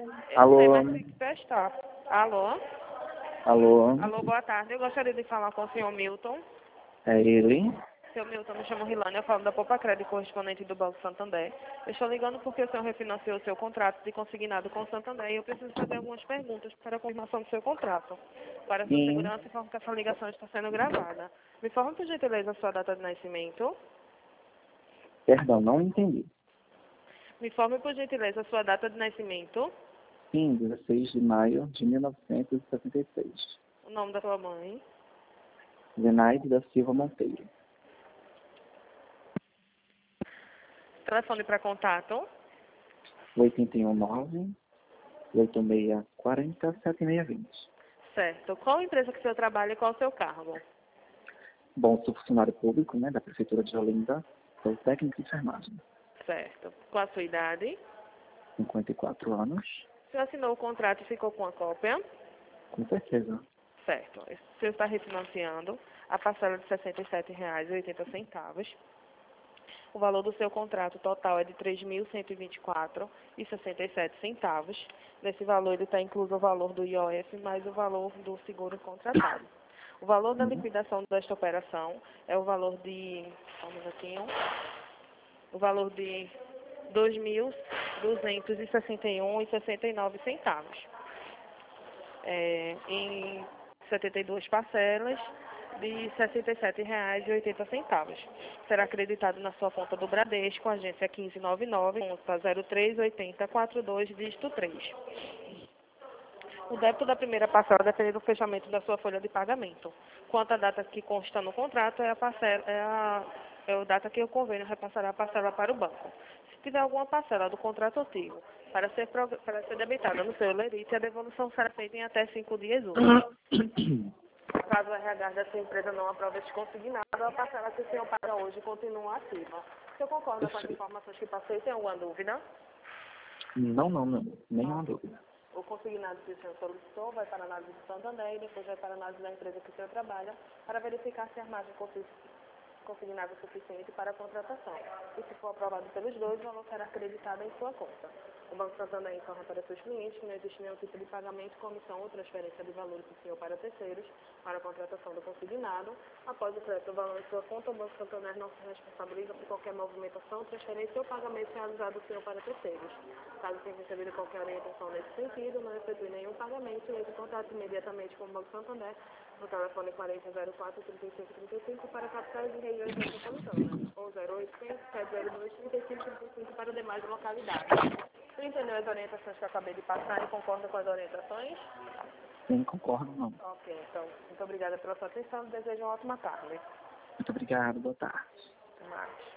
Eu não sei, Alô? mas tem que testar. Alô? Alô? Alô, boa tarde. Eu gostaria de falar com o senhor Milton. É ele? Seu Milton, me chamo Rilane, eu falo da Poupa Crédito, correspondente do Banco Santander. Eu estou ligando porque o senhor refinanciou o seu contrato de consignado com o Santander e eu preciso fazer algumas perguntas para a confirmação do seu contrato. Para a sua Sim. segurança, informo que essa ligação está sendo gravada. Me informe, por gentileza, a sua data de nascimento. Perdão, não entendi. Me informe, por gentileza, a sua data de nascimento. Sim, 16 de maio de 1976. O nome da sua mãe. Zenaide da Silva Monteiro. Telefone para contato. 819-8640-7620. Certo. Qual empresa que o senhor trabalha e qual o seu cargo? Bom, sou funcionário público, né, da Prefeitura de Olinda. Sou técnico de enfermagem. Certo. Qual a sua idade? 54 anos. O senhor assinou o contrato e ficou com a cópia? Com certeza. Certo. O senhor está refinanciando a parcela de R$ 67,80. O valor do seu contrato total é de R$ 3.124,67. Nesse valor ele está incluso o valor do IOF mais o valor do seguro contratado. O valor da liquidação desta operação é o valor de... Só um minutinho. O valor de R$ 2.261,69. Em 72 parcelas de R$ 67,80. Será acreditado na sua conta do Bradesco, agência 1599, conta 038042, dígito 3. O débito da primeira parcela depende do fechamento da sua folha de pagamento. Quanto à data que consta no contrato, é a data que o convênio repassará a parcela para o banco. Se tiver alguma parcela do contrato antigo para ser debitada no seu lerite, a devolução será feita em até 5 dias úteis. Caso o RH da sua empresa não aprove este consignado, a parcela que o senhor paga hoje continua ativa. O senhor concorda com as informações que passei? Tem alguma dúvida? Não. Nenhuma dúvida. O consignado que o senhor solicitou vai para a análise do Santander e depois vai para a análise da empresa que o senhor trabalha para verificar se a margem consignada é suficiente para a contratação. E se for aprovado pelos dois, o valor será acreditado em sua conta. O Banco Santander informa para seus clientes que não existe nenhum tipo de pagamento, comissão ou transferência de valores do senhor para terceiros para a contratação do consignado. Após o crédito do valor em sua conta, o Banco Santander não se responsabiliza por qualquer movimentação, transferência ou pagamento realizado do senhor para terceiros. Caso tenha recebido qualquer orientação nesse sentido, não efetue nenhum pagamento e entre em contato imediatamente com o Banco Santander no telefone 4004-3535 para capitais e regiões metropolitanas, ou 0800-702-3535 para demais localidades. Você entendeu as orientações que eu acabei de passar e concorda com as orientações? Sim, concordo, não. Ok, então, muito obrigada pela sua atenção e desejo uma ótima tarde. Muito obrigado, boa tarde. Até mais.